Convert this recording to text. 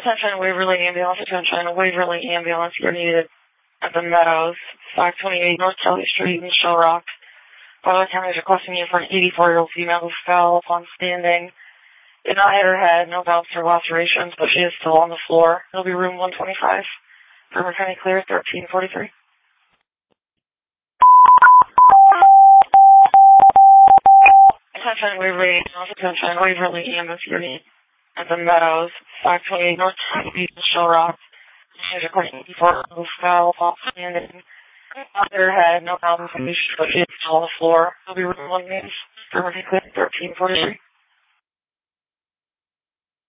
Attention Waverly Ambulance, attention Waverly Ambulance, you're needed at the Meadows, 528 North Kelly Street in Shell Rock. Butler County is requesting you for an 84-year-old female who fell upon standing. Did not hit her head, no bumps or lacerations, but she is still on the floor. It'll be room 125. River County clear, 1343. Attention Waverly Ambulance, attention Waverly Ambulance, you're needed at the Meadows, 528 North Kelly Street in Shell Rock. She's requesting 84-year-old who fell upon standing. Not hit her head, no bumps, but she is still on the floor. It'll be room 125. River County clear, 1343.